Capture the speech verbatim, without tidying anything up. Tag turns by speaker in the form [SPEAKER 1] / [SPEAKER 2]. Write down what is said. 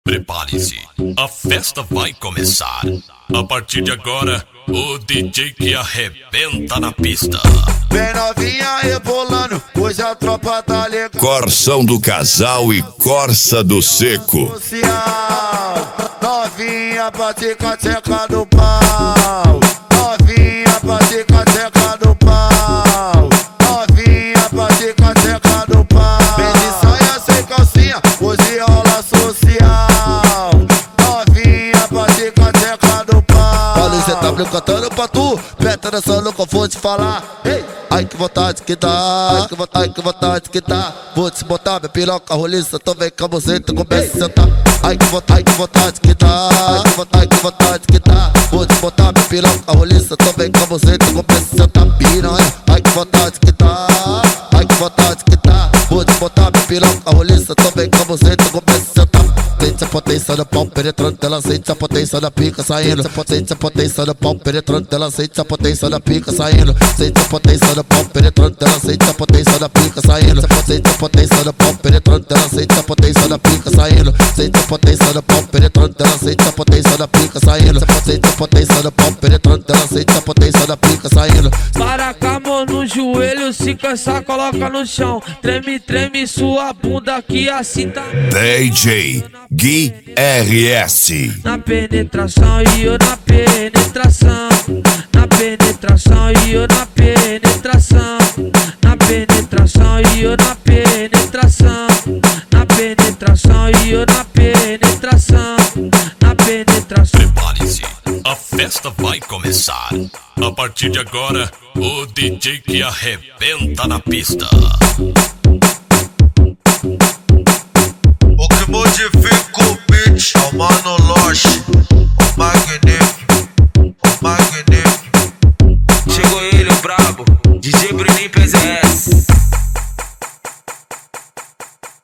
[SPEAKER 1] Prepare-se, a festa vai começar. A partir de agora, o D J que arrebenta na pista.
[SPEAKER 2] Vem novinha rebolando, hoje a tropa tá legal.
[SPEAKER 3] Corsão do Casal e Corsa do Seco.
[SPEAKER 2] Social, novinha pra ticar tcheca do pau. Novinha pra ticar tcheca do pau. Novinha pra ticar tcheca do pau. Vem de saia sem calcinha, hoje rola social. Novinha pra ticar tcheca do pau. Paulo Z W cantando pra tu, preta dançando com força de falar. Ei! Ai que vontade que dá, ai que vontade, ai que vontade que dá. Vou te botar minha piroca roliça, então vem com a buzeta e começa a sentar. Ai que vontade, ai que vontade que dá, ai que vontade, ai que vontade que dá. Vou te botar minha piroca roliça, então vem com a buzeta e começa a sentar. Piranha, ai que vontade que dá, ai que vontade que dá. Vou te botar minha piroca roliça, então vem com a buzeta e começa a sentar. Sente a potência do pau penetrando, ela sente a potência da pica saindo. Sente a potência do pau penetrando, ela sente a potência da pica saindo. Sente a potência do pau penetrando, ela sente a potência da pica saindo. Sente a potência do pau penetrando, ela sente a potência da pica saindo. Sente a potência do pau penetrando, ela sente a potência da pica saindo. Sente a potência do pau penetrando, ela sente a potência da pica saindo.
[SPEAKER 4] Para com a mão no joelho, se cansar coloca no chão. Treme, treme sua bunda que assim tá.
[SPEAKER 3] D J Gui R S.
[SPEAKER 4] Na penetração e eu na penetração. Na penetração e eu na penetração. Na penetração e eu na penetração. Na penetração e eu na penetração. Na penetração.
[SPEAKER 1] Prepare-se, a festa vai começar. A partir de agora, o D J que arrebenta na pista.
[SPEAKER 5] O que modifica o beat é o Mano Loche, o magnífico, o magnífico.
[SPEAKER 6] Chegou ele, o brabo, D J Bruninho P Z S.